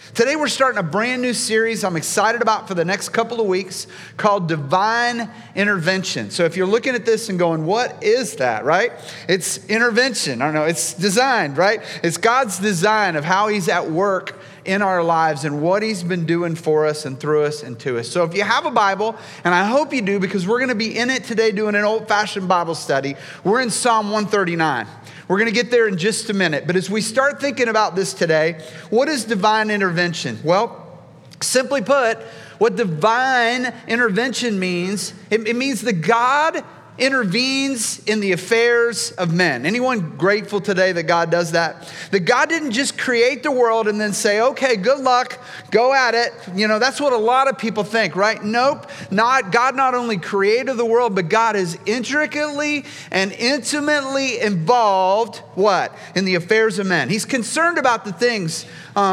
Today we're starting a brand new series I'm excited about for the next couple of weeks called Divine Intervention. So if you're looking at this and going, what is that, right? It's intervention. I don't know, it's designed, right? It's God's design of how he's at work in our lives and what he's been doing for us and through us and to us. So if you have a Bible, and I hope you do because we're going to be in it today doing an old-fashioned Bible study, we're in Psalm 139. We're going to get there in just a minute. But as we start thinking about this today, what is divine intervention? Well, simply put, what divine intervention means, it means that God intervenes in the affairs of men. Anyone grateful today that God does that? That God didn't just create the world and then say, okay, good luck, go at it. You know, that's what a lot of people think, right? Nope, God not only created the world, but God is intricately and intimately involved, what? In the affairs of men. He's concerned about the things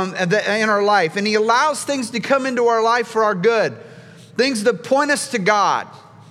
in our life, and he allows things to come into our life for our good. Things that point us to God,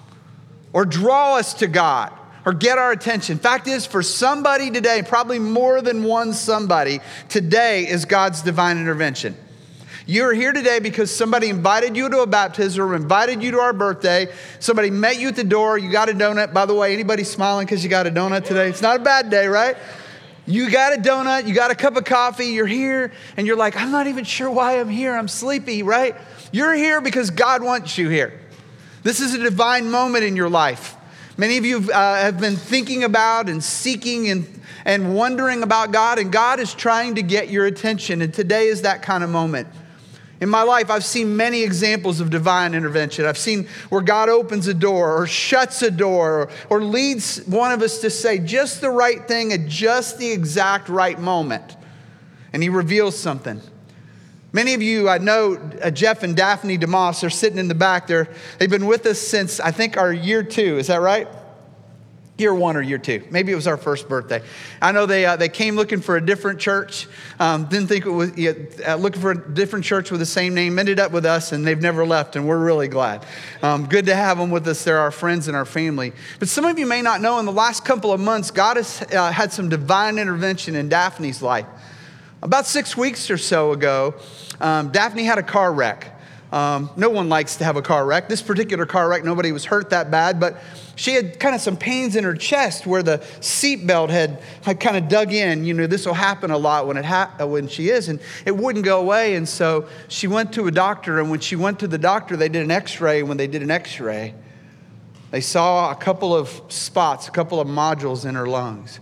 or draw us to God, or get our attention. Fact is, for somebody today, probably more than one somebody, today is God's divine intervention. You're here today because somebody invited you to a baptism or invited you to our birthday. Somebody met you at the door. You got a donut. By the way, anybody smiling because you got a donut today? It's not a bad day, right? You got a donut. You got a cup of coffee. You're here and you're like, I'm not even sure why I'm here. I'm sleepy, right? You're here because God wants you here. This is a divine moment in your life. Many of you have been thinking about and seeking and wondering about God, and God is trying to get your attention, and today is that kind of moment. In my life, I've seen many examples of divine intervention. I've seen where God opens a door or shuts a door or leads one of us to say just the right thing at just the exact right moment, and he reveals something. Many of you, I know Jeff and Daphne DeMoss are sitting in the back there. They've been with us since, I think, our year 2. Is that right? Year 1 or year 2. Maybe it was our first birthday. I know they came looking for a different church. Didn't think it was looking for a different church with the same name. Ended up with us, and they've never left, and we're really glad. Good to have them with us. They're our friends and our family. But some of you may not know, in the last couple of months, God has had some divine intervention in Daphne's life. About 6 weeks or so ago, Daphne had a car wreck. No one likes to have a car wreck. This particular car wreck, nobody was hurt that bad, but she had kind of some pains in her chest where the seatbelt had kind of dug in. You know, this will happen a lot when she is, and it wouldn't go away. And so she went to a doctor, and when she went to the doctor, they did an x-ray. When they did an x-ray, they saw a couple of spots, a couple of nodules in her lungs.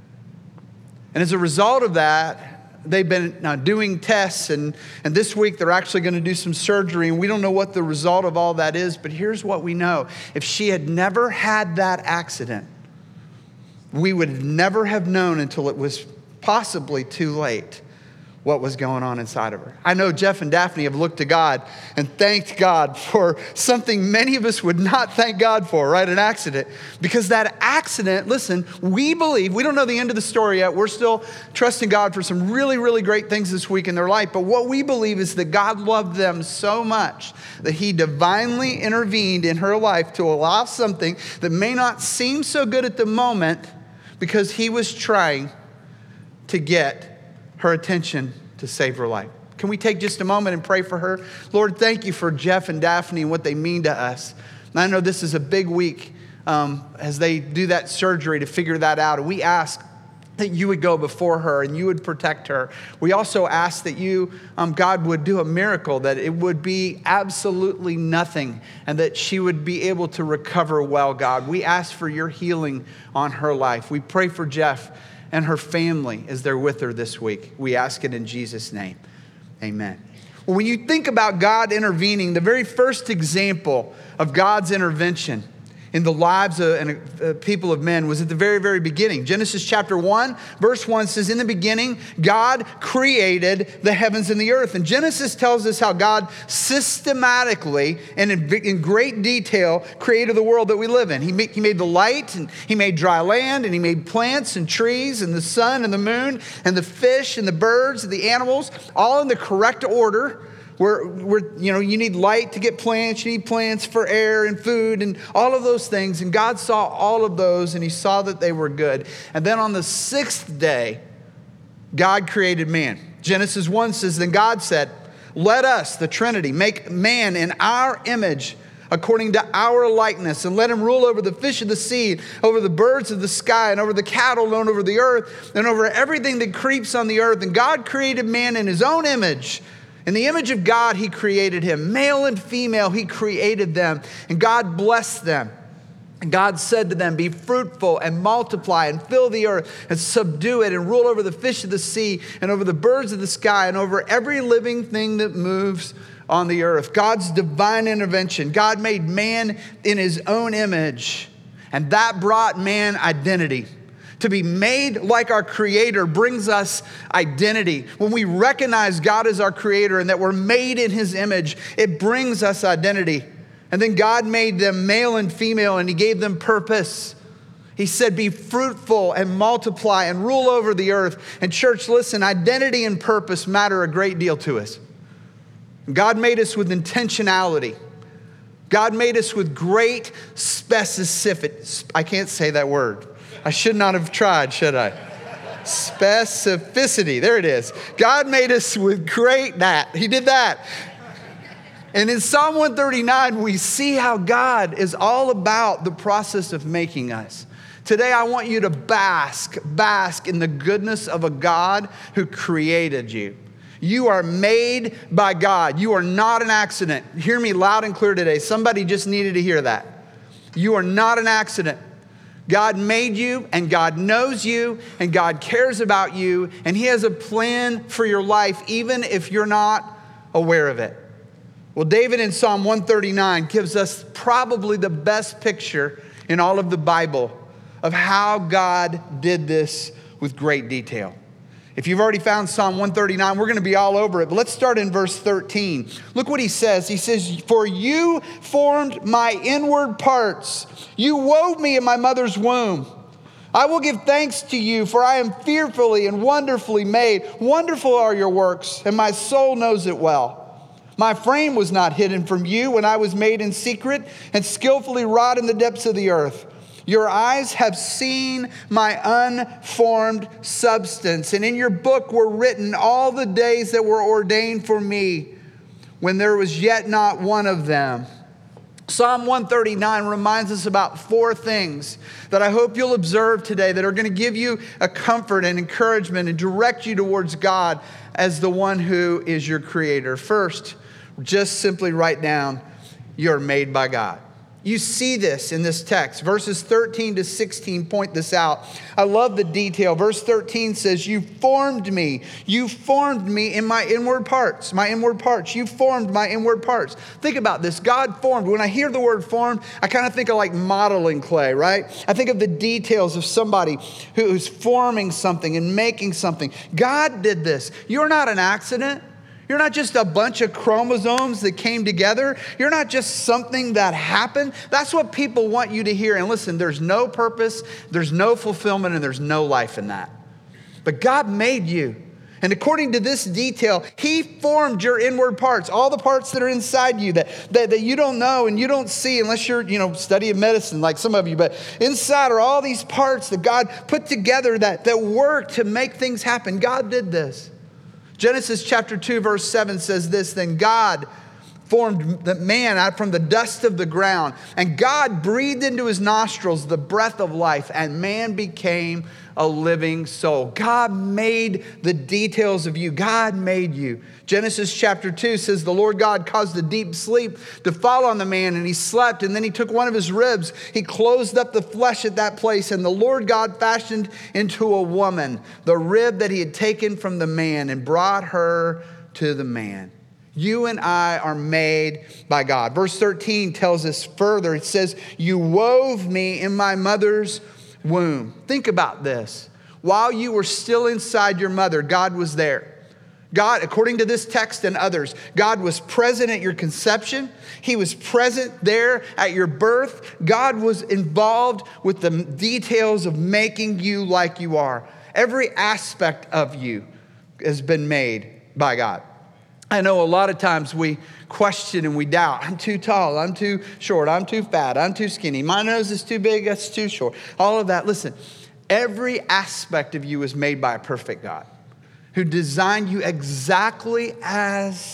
And as a result of that, they've been doing tests, and this week they're actually going to do some surgery, and we don't know what the result of all that is, but here's what we know. If she had never had that accident, we would never have known until it was possibly too late what was going on inside of her. I know Jeff and Daphne have looked to God and thanked God for something many of us would not thank God for, right? An accident. Because that accident, listen, we believe, we don't know the end of the story yet. We're still trusting God for some really, really great things this week in their life. But what we believe is that God loved them so much that he divinely intervened in her life to allow something that may not seem so good at the moment because he was trying to get her attention to save her life. Can we take just a moment and pray for her? Lord, thank you for Jeff and Daphne and what they mean to us. And I know this is a big week as they do that surgery to figure that out. And we ask that you would go before her and you would protect her. We also ask that you, God, would do a miracle, that it would be absolutely nothing and that she would be able to recover well, God. We ask for your healing on her life. We pray for Jeff and her family as they're with her this week. We ask it in Jesus' name. Amen. Well, when you think about God intervening, the very first example of God's intervention in the lives of people of men was at the very, very beginning. Genesis chapter 1, verse 1 says, in the beginning, God created the heavens and the earth. And Genesis tells us how God systematically and in great detail created the world that we live in. He made the light, and he made dry land, and he made plants and trees and the sun and the moon and the fish and the birds and the animals, all in the correct order. You need light to get plants, you need plants for air and food and all of those things. And God saw all of those and he saw that they were good. And then on the 6th day, God created man. Genesis 1 says, then God said, Let us, the Trinity, make man in our image, according to our likeness, and let him rule over the fish of the sea, over the birds of the sky, and over the cattle, and over the earth, and over everything that creeps on the earth. And God created man in his own image. In the image of God, he created him. Male and female, he created them. And God blessed them. And God said to them, be fruitful and multiply and fill the earth and subdue it and rule over the fish of the sea and over the birds of the sky and over every living thing that moves on the earth. God's divine intervention. God made man in his own image, and that brought man identity. To be made like our Creator brings us identity. When we recognize God as our Creator and that we're made in his image, it brings us identity. And then God made them male and female, and he gave them purpose. He said, be fruitful and multiply and rule over the earth. And church, listen, identity and purpose matter a great deal to us. God made us with intentionality. God made us with great specificity. I can't say that word. I should not have tried, should I? Specificity. There it is. God made us with great that. He did that. And in Psalm 139, we see how God is all about the process of making us. Today, I want you to bask in the goodness of a God who created you. You are made by God. You are not an accident. Hear me loud and clear today. Somebody just needed to hear that. You are not an accident. God made you, and God knows you, and God cares about you, and he has a plan for your life, even if you're not aware of it. Well, David in Psalm 139 gives us probably the best picture in all of the Bible of how God did this with great detail. If you've already found Psalm 139, we're going to be all over it. But let's start in verse 13. Look what he says. He says, for you formed my inward parts. You wove me in my mother's womb. I will give thanks to you, for I am fearfully and wonderfully made. Wonderful are your works, and my soul knows it well. My frame was not hidden from you when I was made in secret and skillfully wrought in the depths of the earth. Your eyes have seen my unformed substance, and in your book were written all the days that were ordained for me, when there was yet not one of them. Psalm 139 reminds us about four things that I hope you'll observe today that are going to give you a comfort and encouragement and direct you towards God as the one who is your creator. First, just simply write down, you're made by God. You see this in this text. Verses 13 to 16 point this out. I love the detail. Verse 13 says, you formed me. You formed me in my inward parts. My inward parts. You formed my inward parts. Think about this. God formed. When I hear the word formed, I kind of think of like modeling clay, right? I think of the details of somebody who's forming something and making something. God did this. You're not an accident. You're not just a bunch of chromosomes that came together. You're not just something that happened. That's what people want you to hear. And listen, there's no purpose, there's no fulfillment, and there's no life in that. But God made you. And according to this detail, he formed your inward parts, all the parts that are inside you that you don't know and you don't see unless you're, studying medicine like some of you. But inside are all these parts that God put together that work to make things happen. God did this. Genesis chapter 2, verse 7 says this, then God formed the man out from the dust of the ground, and God breathed into his nostrils the breath of life, and man became a living soul. God made the details of you. God made you. Genesis chapter 2 says the Lord God caused a deep sleep to fall on the man, and he slept, and then he took one of his ribs. He closed up the flesh at that place, and the Lord God fashioned into a woman the rib that he had taken from the man and brought her to the man. You and I are made by God. Verse 13 tells us further. It says, you wove me in my mother's womb. Think about this. While you were still inside your mother, God was there. God, according to this text and others, God was present at your conception. He was present there at your birth. God was involved with the details of making you like you are. Every aspect of you has been made by God. I know a lot of times we question and we doubt. I'm too tall. I'm too short. I'm too fat. I'm too skinny. My nose is too big. That's too short. All of that. Listen, every aspect of you is made by a perfect God who designed you exactly as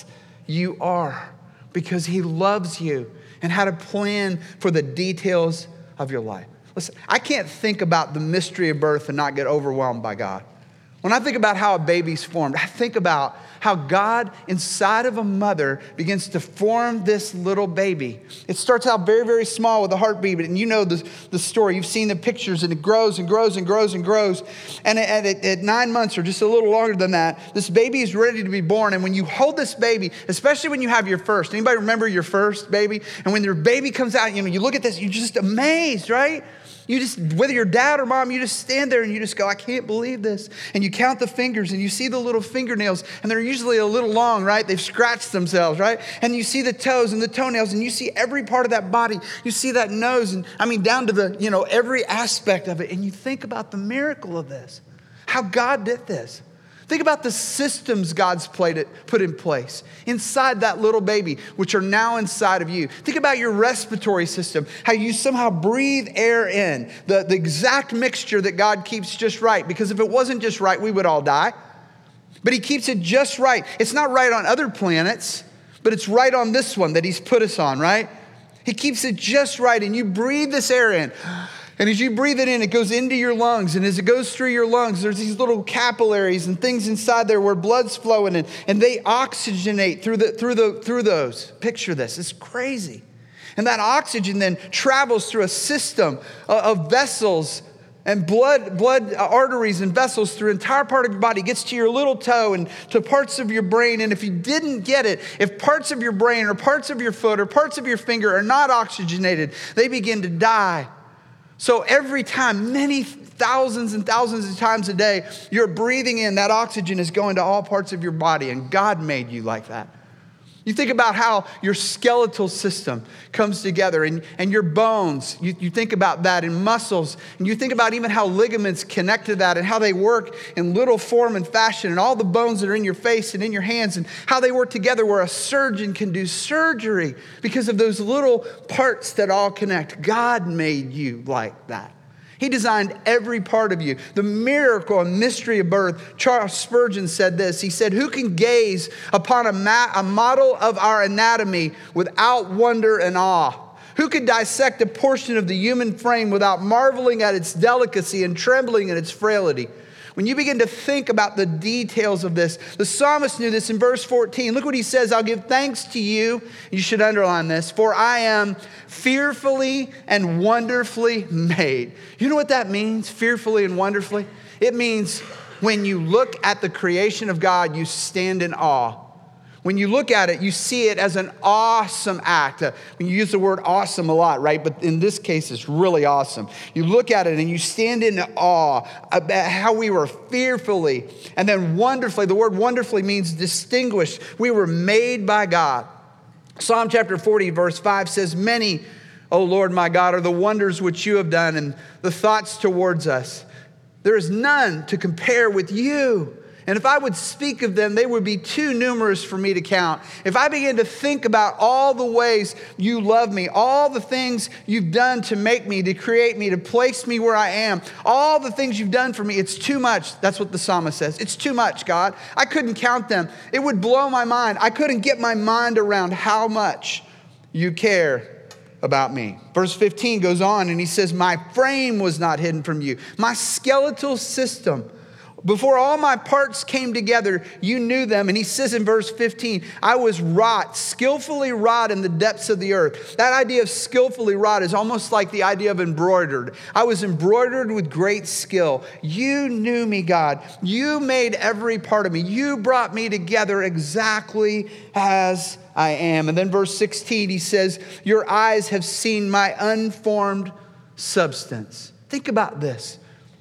you are, because he loves you and had a plan for the details of your life. Listen, I can't think about the mystery of birth and not get overwhelmed by God. When I think about how a baby's formed, I think about how God inside of a mother begins to form this little baby. It starts out very, very small with a heartbeat, and you know the story. You've seen the pictures, and it grows and grows and grows and grows. And at 9 months or just a little longer than that, this baby is ready to be born. And when you hold this baby, especially when you have your first, anybody remember your first baby? And when your baby comes out, you look at this, you're just amazed, right? You just, whether you're dad or mom, you just stand there and you just go, I can't believe this. And you count the fingers and you see the little fingernails, and they're usually a little long, right? They've scratched themselves, right? And you see the toes and the toenails, and you see every part of that body. You see that nose, and down to the, every aspect of it. And you think about the miracle of this, how God did this. Think about the systems God's put in place inside that little baby, which are now inside of you. Think about your respiratory system, how you somehow breathe air in, the exact mixture that God keeps just right. Because if it wasn't just right, we would all die. But he keeps it just right. It's not right on other planets, but it's right on this one that he's put us on, right? He keeps it just right, and you breathe this air in. And as you breathe it in, it goes into your lungs. And as it goes through your lungs, there's these little capillaries and things inside there where blood's flowing, and they oxygenate through those. Picture this. It's crazy. And that oxygen then travels through a system of vessels and blood arteries and vessels through an entire part of your body. It gets to your little toe and to parts of your brain. And if you didn't get it, if parts of your brain or parts of your foot or parts of your finger are not oxygenated, they begin to die. So every time, many thousands and thousands of times a day, you're breathing in, that oxygen is going to all parts of your body, and God made you like that. You think about how your skeletal system comes together, and your bones, you think about that, and muscles, and you think about even how ligaments connect to that and how they work in little form and fashion, and all the bones that are in your face and in your hands, and how they work together where a surgeon can do surgery because of those little parts that all connect. God made you like that. He designed every part of you. The miracle and mystery of birth. Charles Spurgeon said this. He said, who can gaze upon a model of our anatomy without wonder and awe? Who could dissect a portion of the human frame without marveling at its delicacy and trembling at its frailty? When you begin to think about the details of this, the psalmist knew this in verse 14. Look what he says, I'll give thanks to you. You should underline this. For I am fearfully and wonderfully made. You know what that means, fearfully and wonderfully? It means when you look at the creation of God, you stand in awe. When you look at it, you see it as an awesome act. You use the word awesome a lot, right? But in this case, it's really awesome. You look at it and you stand in awe about how we were fearfully and then wonderfully. The word wonderfully means distinguished. We were made by God. Psalm chapter 40, verse 5 says, many, O Lord my God, are the wonders which you have done and the thoughts towards us. There is none to compare with you. And if I would speak of them, they would be too numerous for me to count. If I begin to think about all the ways you love me, all the things you've done to make me, to create me, to place me where I am, all the things you've done for me, it's too much. That's what the psalmist says. It's too much, God. I couldn't count them. It would blow my mind. I couldn't get my mind around how much you care about me. Verse 15 goes on and he says, my frame was not hidden from you. My skeletal system, before all my parts came together, you knew them. And he says in verse 15, I was wrought, skillfully wrought in the depths of the earth. That idea of skillfully wrought is almost like the idea of embroidered. I was embroidered with great skill. You knew me, God. You made every part of me. You brought me together exactly as I am. And then verse 16, he says, your eyes have seen my unformed substance. Think about this.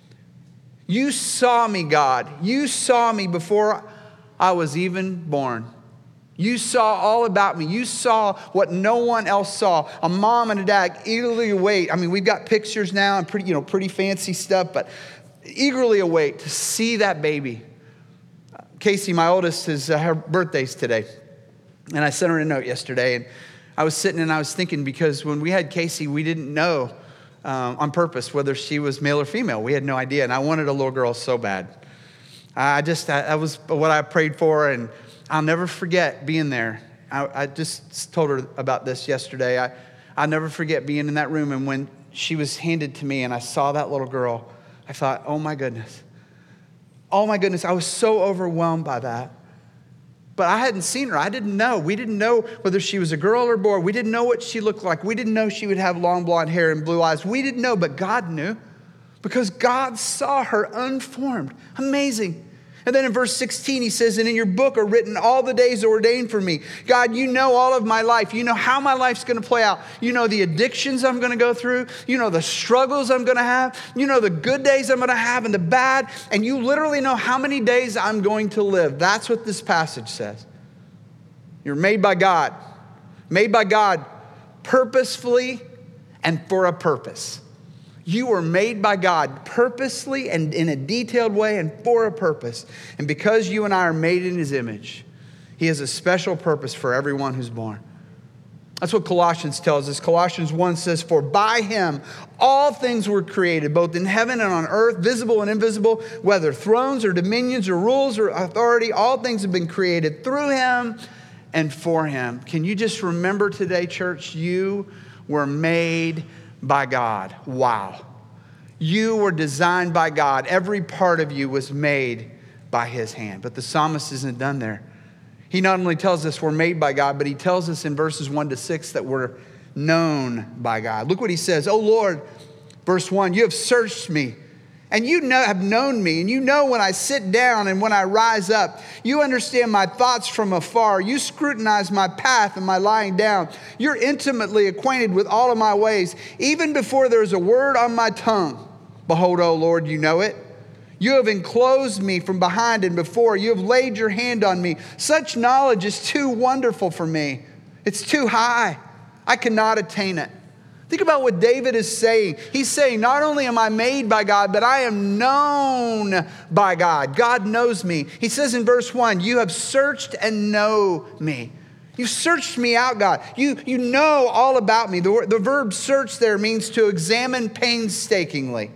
You saw me, God. You saw me before I was even born. You saw all about me. You saw what no one else saw. A mom and a dad eagerly await. We've got pictures now and pretty fancy stuff, but eagerly await to see that baby. Casey, my oldest, her birthday's today. And I sent her a note yesterday. And I was sitting and I was thinking, because when we had Casey, we didn't know on purpose whether she was male or female. We had no idea, and I wanted a little girl so bad. That was what I prayed for, and I'll never forget being there I just told her about this yesterday. I'll never forget being in that room, and when she was handed to me and I saw that little girl, I thought, oh my goodness. Oh my goodness, I was so overwhelmed by that. But I hadn't seen her. I didn't know. We didn't know whether she was a girl or boy. We didn't know what she looked like. We didn't know she would have long blonde hair and blue eyes. We didn't know, but God knew because God saw her unformed. Amazing. And then in verse 16, he says, and in your book are written all the days ordained for me. God, you know all of my life. You know how my life's going to play out. You know the addictions I'm going to go through. You know the struggles I'm going to have. You know the good days I'm going to have and the bad. And you literally know how many days I'm going to live. That's what this passage says. You're made by God. Made by God purposefully and for a purpose. You were made by God purposely and in a detailed way and for a purpose. And because you and I are made in his image, he has a special purpose for everyone who's born. That's what Colossians tells us. Colossians 1 says, for by him all things were created, both in heaven and on earth, visible and invisible, whether thrones or dominions or rules or authority, all things have been created through him and for him. Can you just remember today, church, you were made by God. Wow. You were designed by God. Every part of you was made by his hand. But the psalmist isn't done there. He not only tells us we're made by God, but he tells us in verses 1-6 that we're known by God. Look what he says. Oh Lord, verse 1, you have searched me and you have known me, and you know when I sit down and when I rise up. You understand my thoughts from afar. You scrutinize my path and my lying down. You're intimately acquainted with all of my ways, even before there's a word on my tongue. Behold, O Lord, you know it. You have enclosed me from behind and before. You have laid your hand on me. Such knowledge is too wonderful for me. It's too high. I cannot attain it. Think about what David is saying. He's saying, not only am I made by God, but I am known by God. God knows me. He says in verse 1, you have searched and know me. You've searched me out, God. You know all about me. The verb search there means to examine painstakingly.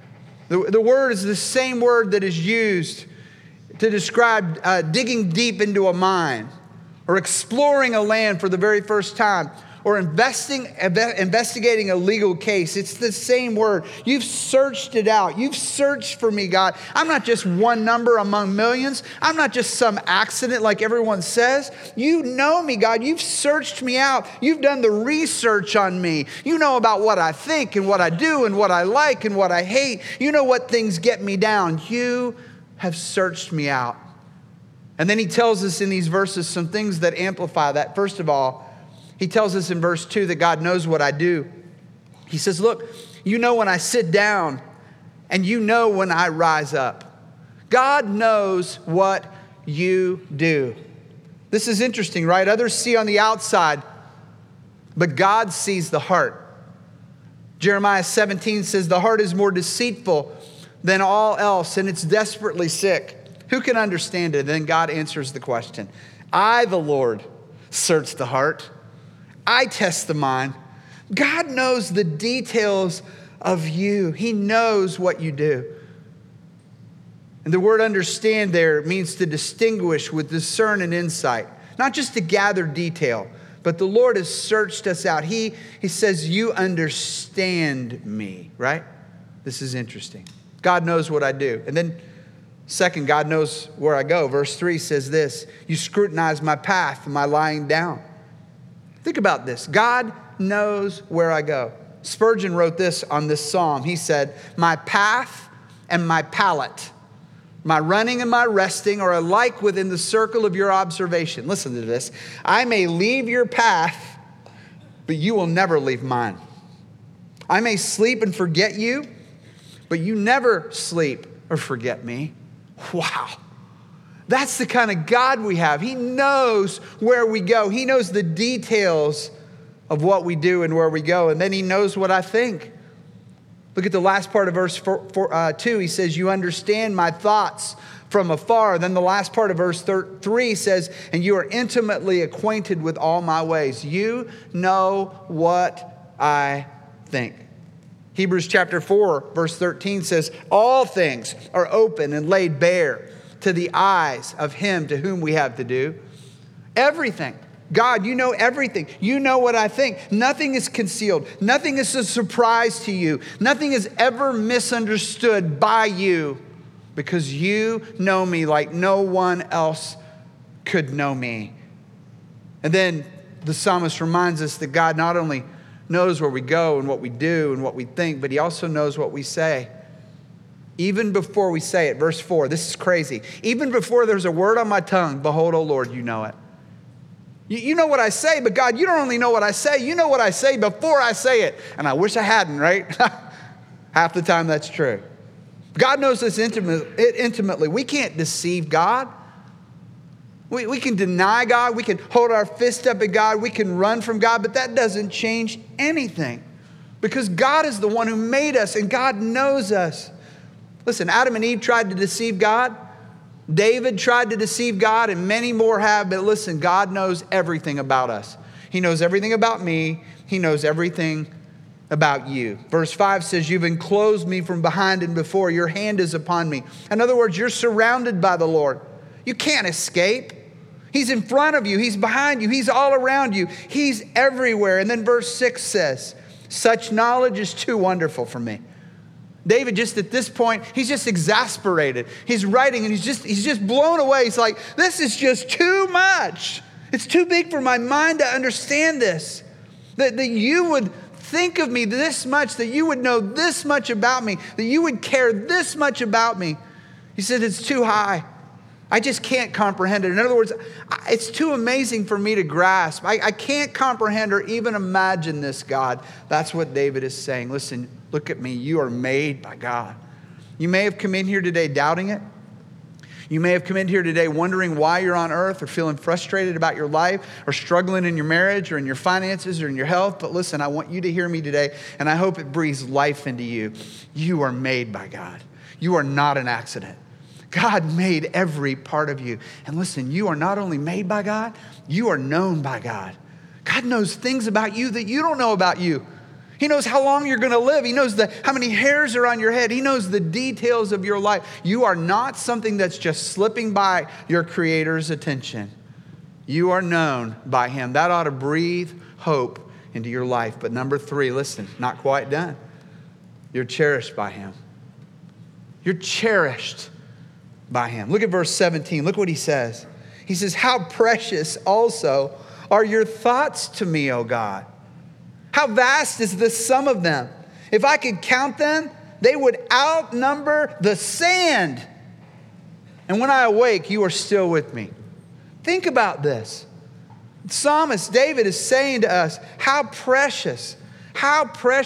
The word is the same word that is used to describe digging deep into a mine or exploring a land for the very first time, or investigating a legal case. It's the same word. You've searched it out. You've searched for me, God. I'm not just one number among millions. I'm not just some accident like everyone says. You know me, God. You've searched me out. You've done the research on me. You know about what I think and what I do and what I like and what I hate. You know what things get me down. You have searched me out. And then he tells us in these verses some things that amplify that. First of all, he tells us in verse 2 that God knows what I do. He says, look, you know when I sit down and you know when I rise up. God knows what you do. This is interesting, right? Others see on the outside, but God sees the heart. Jeremiah 17 says, the heart is more deceitful than all else, and it's desperately sick. Who can understand it? Then God answers the question. I, the Lord, search the heart. I test the mind. God knows the details of you. He knows what you do. And the word understand there means to distinguish with discern and insight, not just to gather detail, but the Lord has searched us out. He says, you understand me, right? This is interesting. God knows what I do. And then second, God knows where I go. Verse 3 says this, you scrutinize my path and my lying down. Think about this. God knows where I go. Spurgeon wrote this on this psalm. He said, my path and my palate, my running and my resting are alike within the circle of your observation. Listen to this. I may leave your path, but you will never leave mine. I may sleep and forget you, but you never sleep or forget me. Wow. That's the kind of God we have. He knows where we go. He knows the details of what we do and where we go. And then he knows what I think. Look at the last part of verse 2. He says, you understand my thoughts from afar. Then the last part of verse 3 says, and you are intimately acquainted with all my ways. You know what I think. Hebrews chapter 4, verse 13 says, all things are open and laid bare to the eyes of him to whom we have to do. Everything. God, you know everything. You know what I think. Nothing is concealed. Nothing is a surprise to you. Nothing is ever misunderstood by you because you know me like no one else could know me. And then the psalmist reminds us that God not only knows where we go and what we do and what we think, but he also knows what we say. Even before we say it, verse 4, this is crazy. Even before there's a word on my tongue, behold, O Lord, you know it. You know what I say, but God, you don't only know what I say, you know what I say before I say it. And I wish I hadn't, right? Half the time that's true. God knows this intimately. We can't deceive God. We can deny God. We can hold our fist up at God. We can run from God, but that doesn't change anything because God is the one who made us and God knows us. Listen, Adam and Eve tried to deceive God. David tried to deceive God, and many more have. But listen, God knows everything about us. He knows everything about me. He knows everything about you. Verse 5 says, you've enclosed me from behind and before. Your hand is upon me. In other words, you're surrounded by the Lord. You can't escape. He's in front of you. He's behind you. He's all around you. He's everywhere. And then verse 6 says, such knowledge is too wonderful for me. David just at this point, he's just exasperated. He's writing and he's just blown away. He's like, this is just too much. It's too big for my mind to understand this. That you would think of me this much, that you would know this much about me, that you would care this much about me. He said, it's too high. I just can't comprehend it. In other words, it's too amazing for me to grasp. I can't comprehend or even imagine this, God. That's what David is saying. Listen, look at me. You are made by God. You may have come in here today doubting it. You may have come in here today wondering why you're on earth or feeling frustrated about your life or struggling in your marriage or in your finances or in your health. But listen, I want you to hear me today, and I hope it breathes life into you. You are made by God. You are not an accident. God made every part of you. And listen, you are not only made by God, you are known by God. God knows things about you that you don't know about you. He knows how long you're going to live. He knows how many hairs are on your head. He knows the details of your life. You are not something that's just slipping by your Creator's attention. You are known by Him. That ought to breathe hope into your life. But number 3, listen, not quite done. You're cherished by Him. You're cherished by Him. Look at verse 17. Look what he says. He says, how precious also are your thoughts to me, O God. How vast is the sum of them. If I could count them, they would outnumber the sand. And when I awake, you are still with me. Think about this. Psalmist David is saying to us, how precious, how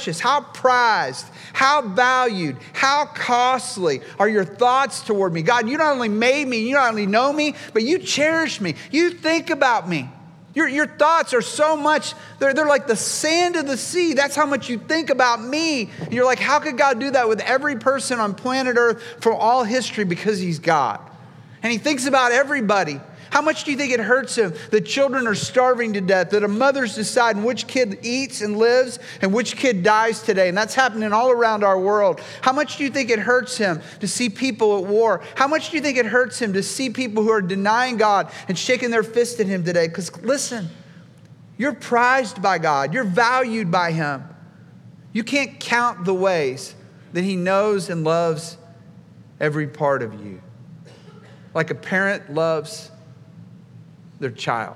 prized, how valued, how costly are your thoughts toward me. God, you not only made me, you not only know me, but you cherish me. You think about me. Your thoughts are so much, they're like the sand of the sea. That's how much you think about me. And you're like, how could God do that with every person on planet Earth from all history? Because He's God. And He thinks about everybody. How much do you think it hurts Him that children are starving to death, that a mother's deciding which kid eats and lives and which kid dies today? And that's happening all around our world. How much do you think it hurts Him to see people at war? How much do you think it hurts Him to see people who are denying God and shaking their fist at Him today? Because listen, you're prized by God. You're valued by Him. You can't count the ways that He knows and loves every part of you. Like a parent loves their child.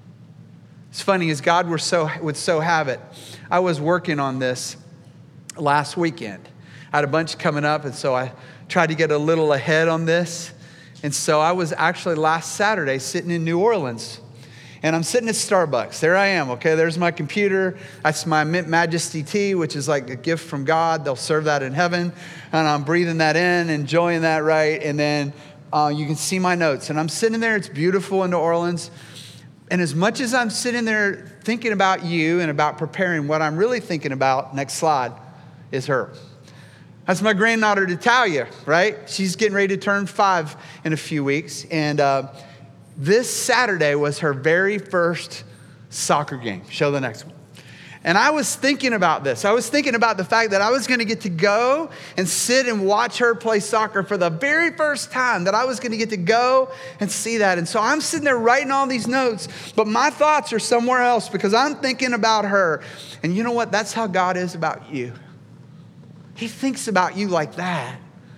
It's funny, as God would so have it, I was working on this last weekend. I had a bunch coming up, and so I tried to get a little ahead on this. And so I was actually last Saturday sitting in New Orleans, and I'm sitting at Starbucks. There I am, okay? There's my computer. That's my Mint Majesty tea, which is like a gift from God. They'll serve that in heaven. And I'm breathing that in, enjoying that, right? And then you can see my notes. And I'm sitting there. It's beautiful in New Orleans. And as much as I'm sitting there thinking about you and about preparing, what I'm really thinking about, next slide, is her. That's my granddaughter, Natalia, right? She's getting ready to turn 5 in a few weeks. And this Saturday was her very first soccer game. Show the next one. And I was thinking about this. I was thinking about the fact that I was going to get to go and sit and watch her play soccer for the very first time, that I was going to get to go and see that. And so I'm sitting there writing all these notes, but my thoughts are somewhere else because I'm thinking about her. And you know what? That's how God is about you. He thinks about you like that.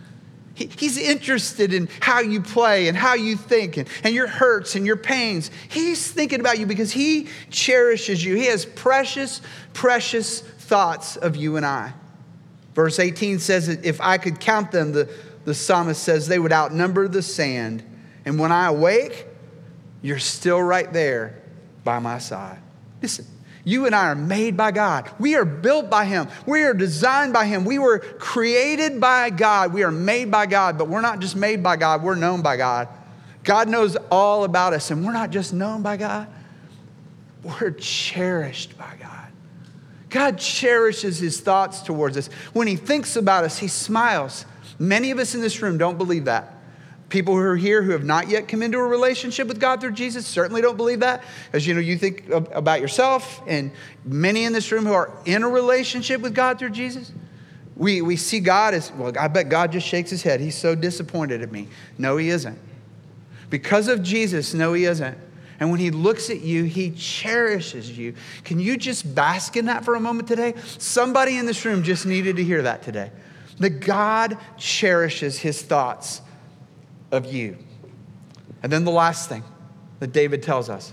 He's interested in how you play and how you think and your hurts and your pains. He's thinking about you because he cherishes you. He has precious, precious thoughts of you and I. Verse 18 says that if I could count them, the psalmist says, they would outnumber the sand. And when I awake, you're still right there by my side. Listen. You and I are made by God. We are built by him. We are designed by him. We were created by God. We are made by God, but we're not just made by God. We're known by God. God knows all about us, and we're not just known by God. We're cherished by God. God cherishes his thoughts towards us. When he thinks about us, he smiles. Many of us in this room don't believe that. People who are here who have not yet come into a relationship with God through Jesus certainly don't believe that. As you know, you think about yourself, and many in this room who are in a relationship with God through Jesus, we see God as, well, I bet God just shakes his head. He's so disappointed at me. No, he isn't. Because of Jesus, no, he isn't. And when he looks at you, he cherishes you. Can you just bask in that for a moment today? Somebody in this room just needed to hear that today. That God cherishes his thoughts of you. And then the last thing that David tells us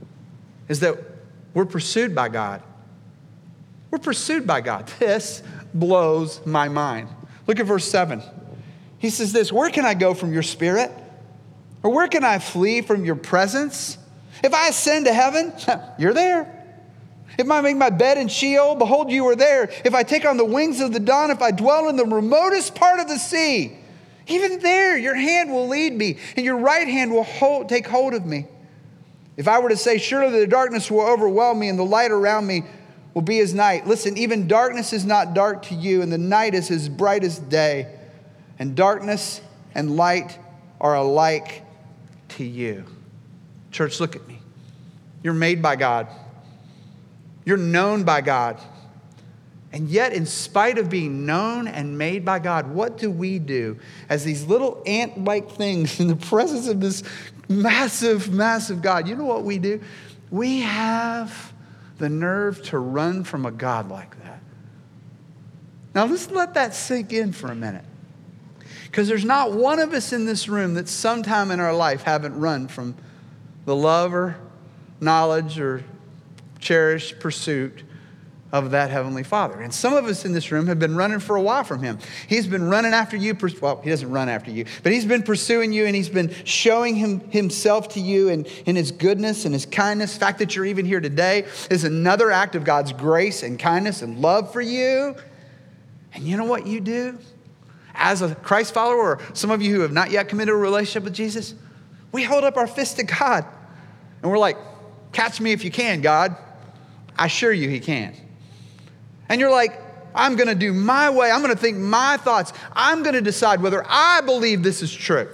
is that we're pursued by God. We're pursued by God. This blows my mind. Look at verse 7. He says this, where can I go from your spirit? Or where can I flee from your presence? If I ascend to heaven, you're there. If I make my bed in Sheol, behold, you are there. If I take on the wings of the dawn, if I dwell in the remotest part of the sea, even there, your hand will lead me, and your right hand will take hold of me. If I were to say, surely the darkness will overwhelm me, and the light around me will be as night. Listen, even darkness is not dark to you, and the night is as bright as day. And darkness and light are alike to you. Church, look at me. You're made by God. You're known by God. And yet, in spite of being known and made by God, what do we do as these little ant-like things in the presence of this massive, massive God? You know what we do? We have the nerve to run from a God like that. Now, let's let that sink in for a minute. Because there's not one of us in this room that sometime in our life haven't run from the love or knowledge or cherished pursuit of that Heavenly Father. And some of us in this room have been running for a while from him. He's been running after you. Well, he doesn't run after you, but he's been pursuing you, and he's been showing himself to you and in his goodness and his kindness. The fact that you're even here today is another act of God's grace and kindness and love for you. And you know what you do? As a Christ follower, or some of you who have not yet come into a relationship with Jesus, we hold up our fist to God. And we're like, catch me if you can, God. I assure you he can. And you're like, I'm going to do my way. I'm going to think my thoughts. I'm going to decide whether I believe this is true.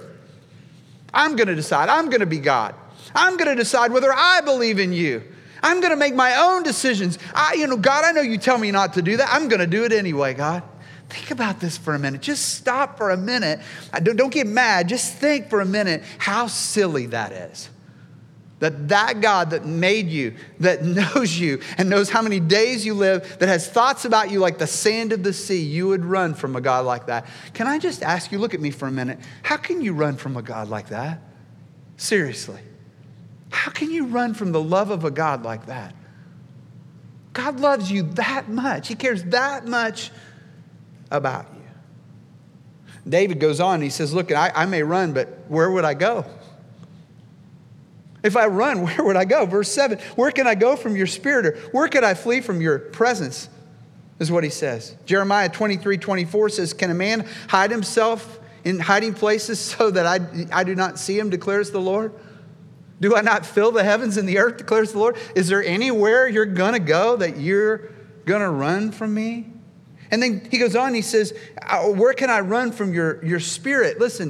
I'm going to decide. I'm going to be God. I'm going to decide whether I believe in you. I'm going to make my own decisions. God, I know you tell me not to do that. I'm going to do it anyway, God. Think about this for a minute. Just stop for a minute. Don't get mad. Just think for a minute how silly that is. That God that made you, that knows you and knows how many days you live, that has thoughts about you like the sand of the sea, you would run from a God like that. Can I just ask you, look at me for a minute. How can you run from a God like that? Seriously. How can you run from the love of a God like that? God loves you that much. He cares that much about you. David goes on, he says, look, I may run, but where would I go? If I run, where would I go? Verse 7, where can I go from your spirit? Or where could I flee from your presence? Is what he says. Jeremiah 23:24 says, can a man hide himself in hiding places so that I do not see him, declares the Lord? Do I not fill the heavens and the earth, declares the Lord? Is there anywhere you're going to go that you're going to run from me? And then he goes on, he says, where can I run from your spirit? Listen,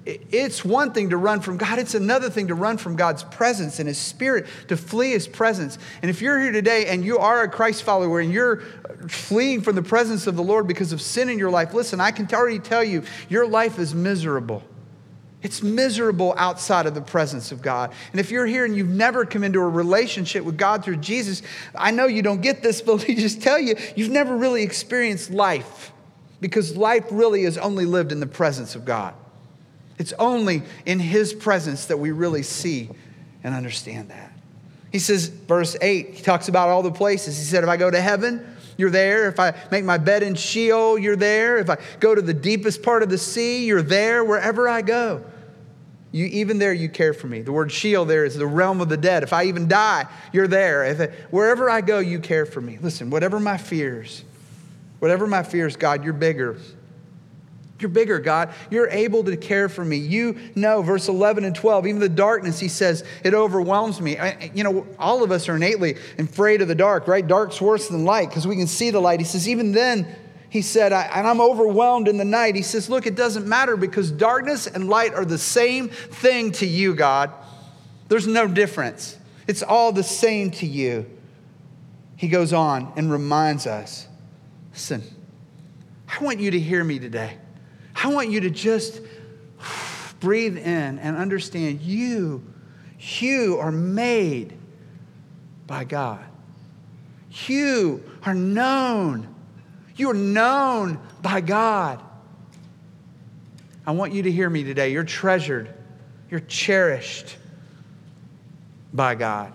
it's one thing to run from God. It's another thing to run from God's presence and His Spirit, to flee His presence. And if you're here today and you are a Christ follower and you're fleeing from the presence of the Lord because of sin in your life, listen, I can already tell you, your life is miserable. It's miserable outside of the presence of God. And if you're here and you've never come into a relationship with God through Jesus, I know you don't get this, but let me just tell you, you've never really experienced life, because life really is only lived in the presence of God. It's only in His presence that we really see and understand that. He says, verse 8, he talks about all the places. He said, if I go to heaven, you're there. If I make my bed in Sheol, you're there. If I go to the deepest part of the sea, you're there. Wherever I go, even there, you care for me. The word Sheol there is the realm of the dead. If I even die, you're there. Wherever I go, you care for me. Listen, whatever my fears, God, you're bigger. You're bigger, God. You're able to care for me. You know, verse 11 and 12, even the darkness, he says, it overwhelms me. All of us are innately afraid of the dark, right? Dark's worse than light because we can see the light. He says, even then, he said, and I'm overwhelmed in the night. He says, look, it doesn't matter because darkness and light are the same thing to you, God. There's no difference. It's all the same to you. He goes on and reminds us, listen, I want you to hear me today. I want you to just breathe in and understand you are made by God. You are known. You are known by God. I want you to hear me today. You're treasured. You're cherished by God.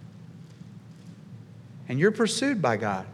And you're pursued by God.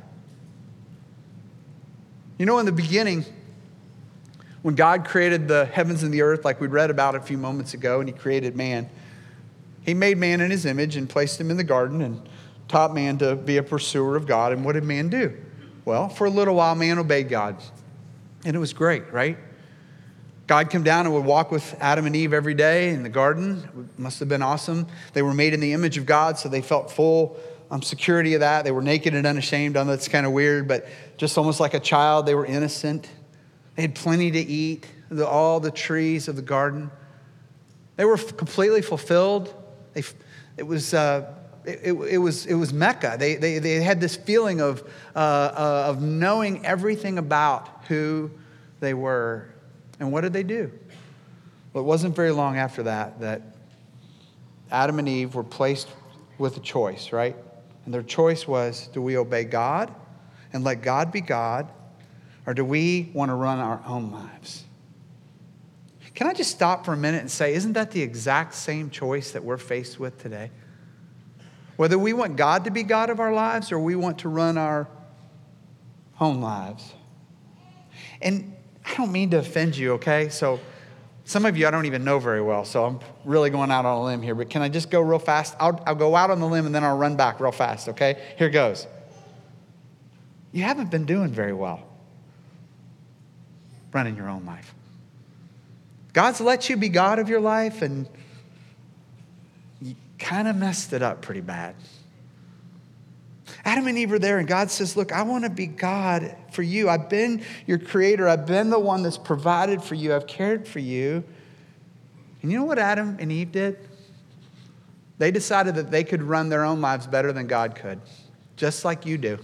You know, in the beginning, when God created the heavens and the earth, like we read about a few moments ago, and He created man, He made man in His image and placed him in the garden and taught man to be a pursuer of God. And what did man do? Well, for a little while, man obeyed God. And it was great, right? God came down and would walk with Adam and Eve every day in the garden. It must have been awesome. They were made in the image of God, so they felt full security of that. They were naked and unashamed. I know that's kind of weird, but just almost like a child, they were innocent. They had plenty to eat, all the trees of the garden. They were completely fulfilled. It was Mecca. They had this feeling of knowing everything about who they were. And what did they do? Well, it wasn't very long after that Adam and Eve were placed with a choice, right? And their choice was, do we obey God and let God be God, or do we want to run our own lives? Can I just stop for a minute and say, isn't that the exact same choice that we're faced with today? Whether we want God to be God of our lives or we want to run our own lives. And I don't mean to offend you, okay? So some of you I don't even know very well, so I'm really going out on a limb here. But can I just go real fast? I'll go out on the limb and then I'll run back real fast, okay? Here goes. You haven't been doing very well running your own life. God's let you be God of your life, and you kind of messed it up pretty bad. Adam and Eve are there, and God says, look, I want to be God for you. I've been your creator. I've been the one that's provided for you. I've cared for you. And you know what Adam and Eve did? They decided that they could run their own lives better than God could, just like you do.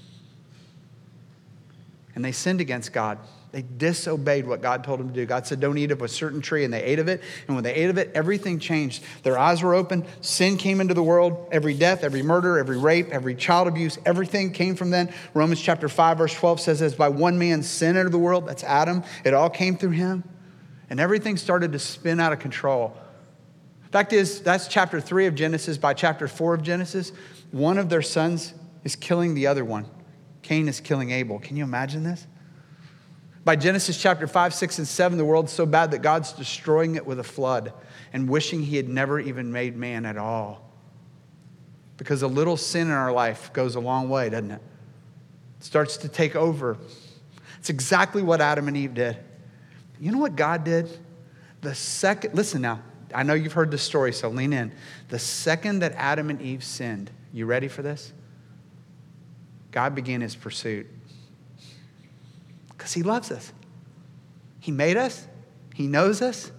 And they sinned against God. They disobeyed what God told them to do. God said, don't eat of a certain tree, and they ate of it. And when they ate of it, everything changed. Their eyes were open. Sin came into the world. Every death, every murder, every rape, every child abuse, everything came from then. Romans chapter 5, verse 12 says, as by one man sin entered the world, that's Adam, it all came through him. And everything started to spin out of control. Fact is, that's chapter 3 of Genesis. By chapter 4 of Genesis, one of their sons is killing the other one. Cain is killing Abel. Can you imagine this? By Genesis chapter 5, 6, and 7, the world's so bad that God's destroying it with a flood and wishing He had never even made man at all. Because a little sin in our life goes a long way, doesn't it? It starts to take over. It's exactly what Adam and Eve did. You know what God did? Listen now, I know you've heard this story, so lean in. The second that Adam and Eve sinned, you ready for this? God began His pursuit. Because He loves us. He made us. He knows us.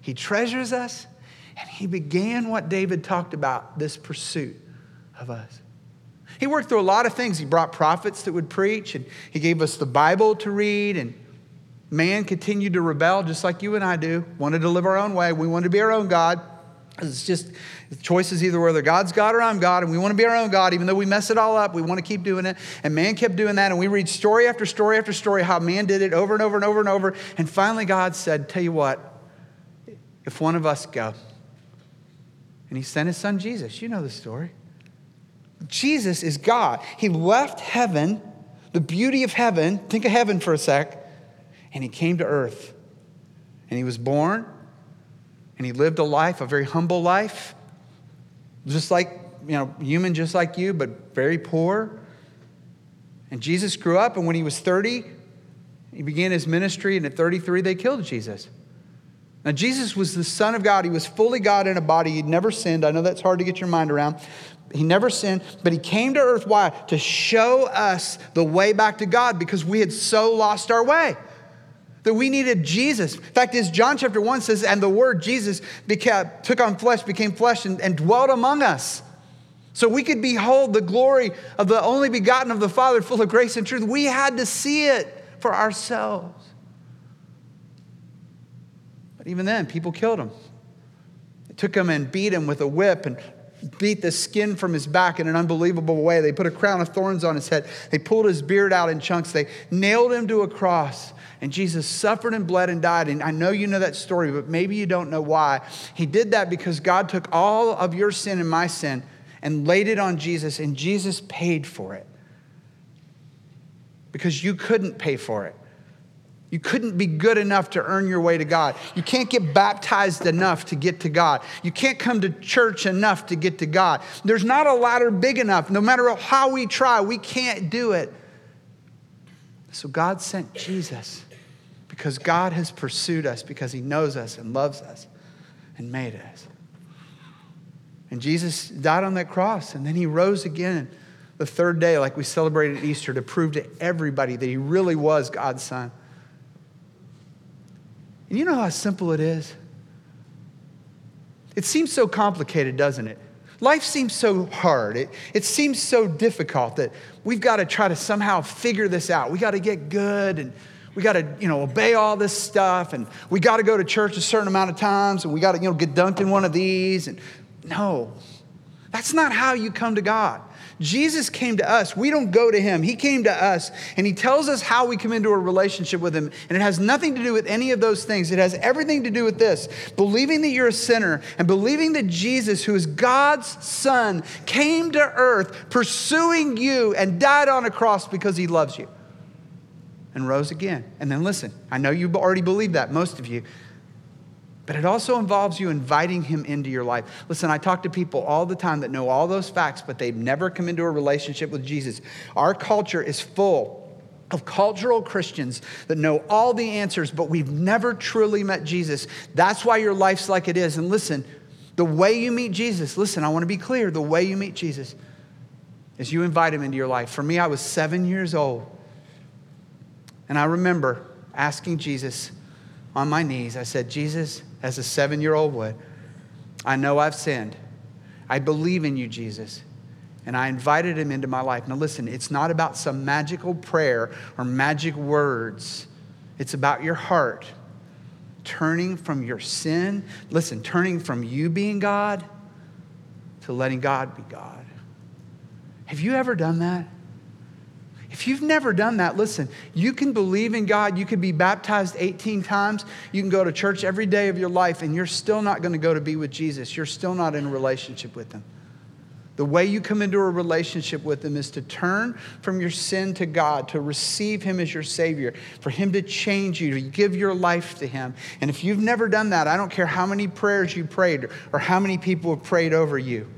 He treasures us, and he began what David talked about, this pursuit of us. He worked through a lot of things. He brought prophets that would preach, and he gave us the Bible to read, and man continued to rebel just like you and I do, wanted to live our own way. We wanted to be our own God. It's just, the choice is either whether God's God or I'm God, and we want to be our own God. Even though we mess it all up, we want to keep doing it. And man kept doing that, and we read story after story after story how man did it over and over and over and over. And finally God said, tell you what, if one of us go. And he sent his son Jesus. You know the story. Jesus is God. He left heaven, the beauty of heaven. Think of heaven for a sec. And he came to earth. And he was born. And he lived a life, a very humble life. Just like, human just like you, but very poor. And Jesus grew up, and when he was 30, he began his ministry, and at 33, they killed Jesus. Now, Jesus was the Son of God. He was fully God in a body. He'd never sinned. I know that's hard to get your mind around. He never sinned, but he came to earth. Why? To show us the way back to God, because we had so lost our way that we needed Jesus. In fact, as John chapter 1 says, and the word Jesus took on flesh, became flesh, and dwelt among us. So we could behold the glory of the only begotten of the Father, full of grace and truth. We had to see it for ourselves. But even then, people killed him. They took him and beat him with a whip and beat the skin from his back in an unbelievable way. They put a crown of thorns on his head. They pulled his beard out in chunks. They nailed him to a cross. And Jesus suffered and bled and died. And I know you know that story, but maybe you don't know why. He did that because God took all of your sin and my sin and laid it on Jesus, and Jesus paid for it. Because you couldn't pay for it. You couldn't be good enough to earn your way to God. You can't get baptized enough to get to God. You can't come to church enough to get to God. There's not a ladder big enough. No matter how we try, we can't do it. So God sent Jesus because God has pursued us, because he knows us and loves us and made us. And Jesus died on that cross, and then he rose again the third day, like we celebrated Easter, to prove to everybody that he really was God's son. And you know how simple it is? It seems so complicated, doesn't it? Life seems so hard. It seems so difficult that we've got to try to somehow figure this out. We got to get good, and we got to, obey all this stuff, and we got to go to church a certain amount of times, and we got to, get dunked in one of these. And no, that's not how you come to God. Jesus came to us. We don't go to him. He came to us, and he tells us how we come into a relationship with him. And it has nothing to do with any of those things. It has everything to do with this: believing that you're a sinner and believing that Jesus, who is God's son, came to earth pursuing you and died on a cross because he loves you and rose again. And then listen, I know you already believe that, most of you. But it also involves you inviting him into your life. Listen, I talk to people all the time that know all those facts, but they've never come into a relationship with Jesus. Our culture is full of cultural Christians that know all the answers, but we've never truly met Jesus. That's why your life's like it is. And listen, the way you meet Jesus, listen, I want to be clear. The way you meet Jesus is you invite him into your life. For me, I was 7 years old. And I remember asking Jesus on my knees. I said, Jesus, as a 7-year-old would, I know I've sinned. I believe in you, Jesus. And I invited him into my life. Now listen, it's not about some magical prayer or magic words. It's about your heart turning from your sin. Listen, turning from you being God to letting God be God. Have you ever done that? If you've never done that, listen, you can believe in God. You could be baptized 18 times. You can go to church every day of your life, and you're still not going to go to be with Jesus. You're still not in a relationship with him. The way you come into a relationship with him is to turn from your sin to God, to receive him as your Savior, for him to change you, to give your life to him. And if you've never done that, I don't care how many prayers you prayed or how many people have prayed over you.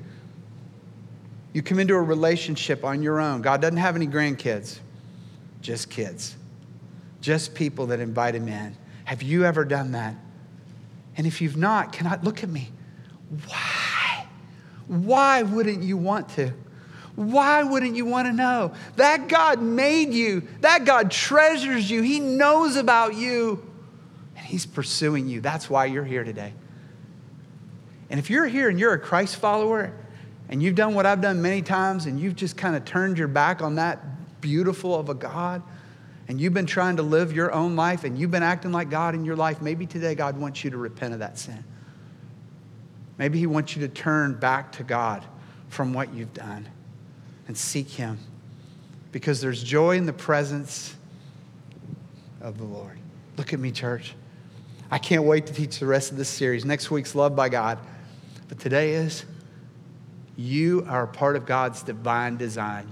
You come into a relationship on your own. God doesn't have any grandkids, just kids, just people that invite him in. Have you ever done that? And if you've not, look at me. Why? Why wouldn't you want to? Why wouldn't you want to know? That God made you. That God treasures you. He knows about you. And He's pursuing you. That's why you're here today. And if you're here and you're a Christ follower and you've done what I've done many times and you've just kind of turned your back on that beautiful of a God and you've been trying to live your own life and you've been acting like God in your life, maybe today God wants you to repent of that sin. Maybe he wants you to turn back to God from what you've done and seek him, because there's joy in the presence of the Lord. Look at me, church. I can't wait to teach the rest of this series. Next week's Love by God. But today is, you are a part of God's divine design.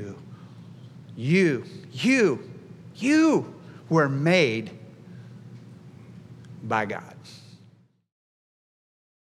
You were made by God.